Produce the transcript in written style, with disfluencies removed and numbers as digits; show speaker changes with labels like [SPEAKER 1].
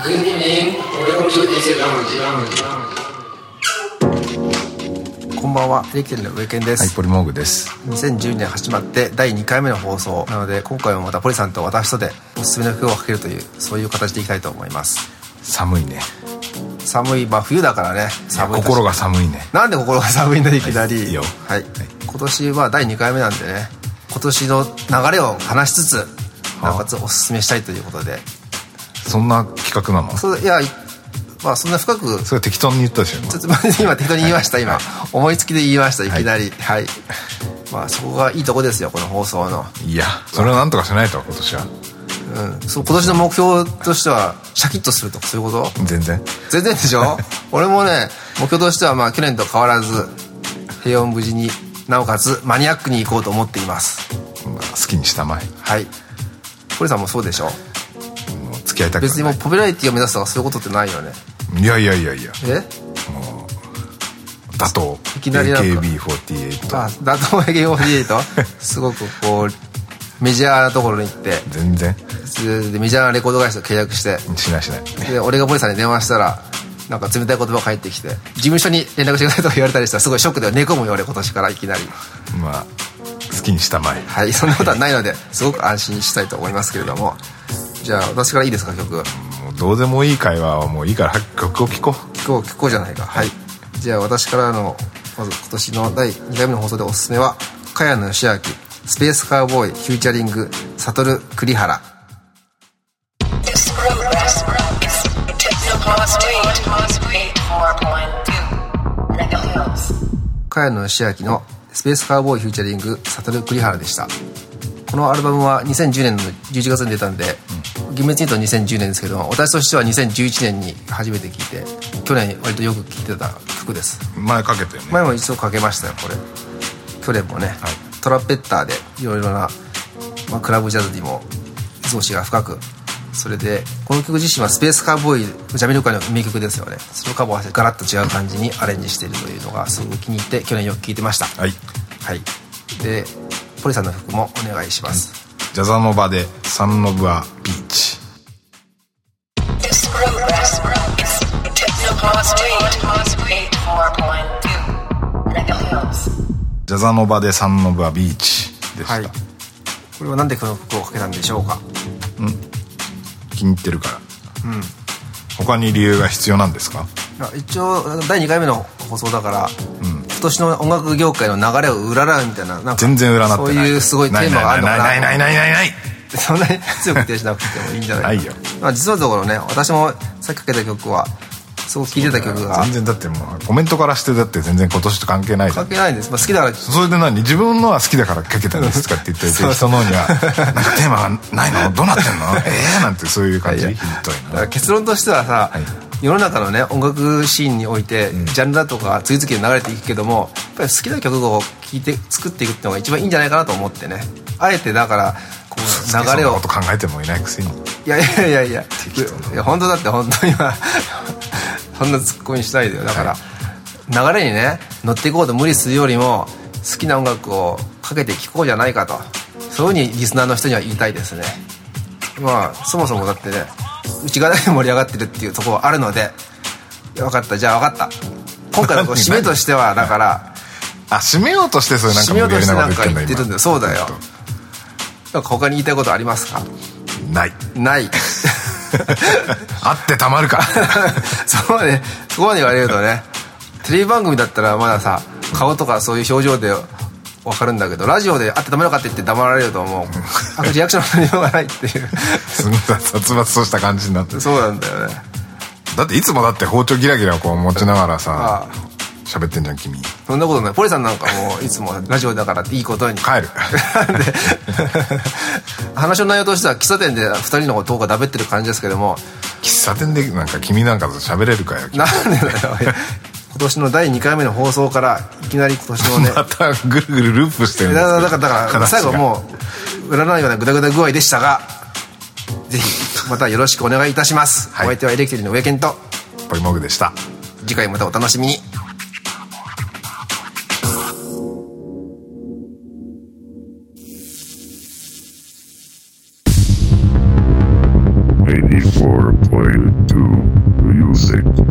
[SPEAKER 1] Good evening. Welcome to Easy Lounge.
[SPEAKER 2] こんばんは、エレキテルの上健です。
[SPEAKER 3] はい、ポリモーグです。
[SPEAKER 2] 2012年始まって第2回目の放送なので、今回もまたポリさんと私とでおすすめの曲をかけるという、そういう形でいきたいと思います。
[SPEAKER 3] 寒いね。
[SPEAKER 2] 寒い、まあ冬だからね。寒い。
[SPEAKER 3] 心が寒いね。
[SPEAKER 2] なんで心が寒いんだいきなり。
[SPEAKER 3] はい、いいよ。
[SPEAKER 2] はい。今年は第2回目なんでね、今年の流れを話しつつ、なおかつおすすめしたいということで。
[SPEAKER 3] そんな企画なの？
[SPEAKER 2] そう、いや、まあそんな深く。
[SPEAKER 3] それ適当に言ったでしょ。
[SPEAKER 2] ちょっと今適当に言いました。今思いつきで言いました。いきなり。はい。まあそこがいいとこですよ、この放送の。
[SPEAKER 3] いや、それをなんとかしないと今年は。
[SPEAKER 2] そう、今年の目標としてはシャキッとするとかそういうこと？
[SPEAKER 3] 全然
[SPEAKER 2] でしょ。俺もね、目標としてはまあ去年と変わらず平穏無事に、なおかつマニアックに行こうと思っています。
[SPEAKER 3] まあ、好きにしたまえ。
[SPEAKER 2] はい。堀さんもそうでしょ。
[SPEAKER 3] 付き合いたくない。
[SPEAKER 2] 別にもうポピュラリティを目指すとかそういうことってないよね。
[SPEAKER 3] いやもう打倒
[SPEAKER 2] いきなりなんか
[SPEAKER 3] AKB48。
[SPEAKER 2] あ、打倒 AKB48 すごくこうメジャーなところに行って
[SPEAKER 3] 全然
[SPEAKER 2] でメジャーなレコード会社と契約して
[SPEAKER 3] しない
[SPEAKER 2] で、俺がポリさんに電話したらなんか冷たい言葉が返ってきて、事務所に連絡してくださいとか言われたりしたらすごいショックで寝込むよ俺、今年からいきなり。
[SPEAKER 3] まあ好きにしたまえ。
[SPEAKER 2] はい、そんなことはないのですごく安心したいと思いますけれども。じゃあ私からいいですか、曲。
[SPEAKER 3] もうどうでもいい会話はもういいから曲を聴こう
[SPEAKER 2] じゃないか。はい。じゃあ私からのまず今年の第2回目の放送でおすすめは茅野義明スペースカウボーイフューチャリング悟栗原。茅野義明のスペースカウボーイフューチャリング悟栗原でした。このアルバムは2010年の11月に出たんで、厳密に言うと2010年ですけども、私としては2011年に初めて聴いて、去年割とよく聴いてた曲です。
[SPEAKER 3] 前かけたよね。
[SPEAKER 2] 前も一度かけましたよ、これ。去年もね、はい、トランペッターでいろいろな、まあ、クラブジャズにも造詞が深く、それでこの曲自身はスペースカウボーイジャミルカの名曲ですよね。それをカバーしてガラッと違う感じにアレンジしているというのがすごく気に入って去年よく聴いてました。
[SPEAKER 3] はい、
[SPEAKER 2] はい、でポリさんの曲もお願いします。
[SPEAKER 3] ジャザノバでサンノブアビーチ。ジャザノバでサンノブアビーチでした。はい、
[SPEAKER 2] これはなんでこの曲をかけたんでしょうか。
[SPEAKER 3] 気に入ってるから。他に理由が必要なんですか？
[SPEAKER 2] 一応第2回目の放送だから、今年の音楽業界の流れを占うみたいな、なんか
[SPEAKER 3] 全然占ってない。
[SPEAKER 2] そういうすごいテーマがあるのかな。
[SPEAKER 3] ない
[SPEAKER 2] そんなに強く否定しなくてもいいんじゃないかな。
[SPEAKER 3] ないよ。
[SPEAKER 2] まあ実のところね、私もさっきかけた曲はすごく聴いてた曲が
[SPEAKER 3] 全然だってもうコメントからしてだって全然今年と関係ない。
[SPEAKER 2] 関係ないんです。まあ好きだから。
[SPEAKER 3] それで自分のは好きだからかけたんですかって言って人のにはなんかテーマがないのどうなってんのなんてそういう感じ。ひどいな。
[SPEAKER 2] だから結論としてはさ、世の中のね音楽シーンにおいてジャンルだとか次々に流れていくけども、やっぱり好きな曲を聴いて作っていくっていうのが一番いいんじゃないかなと思ってね。あえてだからこう流れを
[SPEAKER 3] そんなこと考えてもいないくせに。
[SPEAKER 2] いや本当だって本当にはそんなツッコミしないでよ。だから、流れにね乗っていこうと無理するよりも好きな音楽をかけて聴こうじゃないかと、そういうふうにリスナーの人には言いたいですね。まあそもそもだってね内側で盛り上がってるっていうところはあるので、分かった、じゃあ分かった。今回の締めとしてはだから
[SPEAKER 3] 締めようとしてそれなんか無理やりなこと言ってんだ
[SPEAKER 2] 今。そうだよ。なんか他に言いたいことありますか？
[SPEAKER 3] ないあってたまるか
[SPEAKER 2] そうね、そこまで言われるとね、テレビ番組だったらまださ顔とかそういう表情で分かるんだけど、ラジオであってたまるかって言って黙られるともうリアクションの取りようがないっていう
[SPEAKER 3] すごい殺伐とした感じになって。
[SPEAKER 2] そうなんだよね。
[SPEAKER 3] だっていつもだって包丁ギラギラこう持ちながらさ喋ってんじゃん君。
[SPEAKER 2] そんなことない。ポリさんなんかもういつもラジオだからっていいことに
[SPEAKER 3] 帰る
[SPEAKER 2] で話の内容としては喫茶店で2人のことがだべってる感じですけども、
[SPEAKER 3] 喫茶店でなんか君なんかと喋れるかよ。
[SPEAKER 2] なんでだよ今年の第2回目の放送からいきなり今年のね
[SPEAKER 3] またぐるぐるループしてるんですけど、
[SPEAKER 2] だから最後もう占うようなグダグダ具合でしたが、ぜひまたよろしくお願いいたします。お相手はエレキテルの上健と
[SPEAKER 3] ポリモグでした。
[SPEAKER 2] 次回またお楽しみに。
[SPEAKER 4] Ladies for playing to music.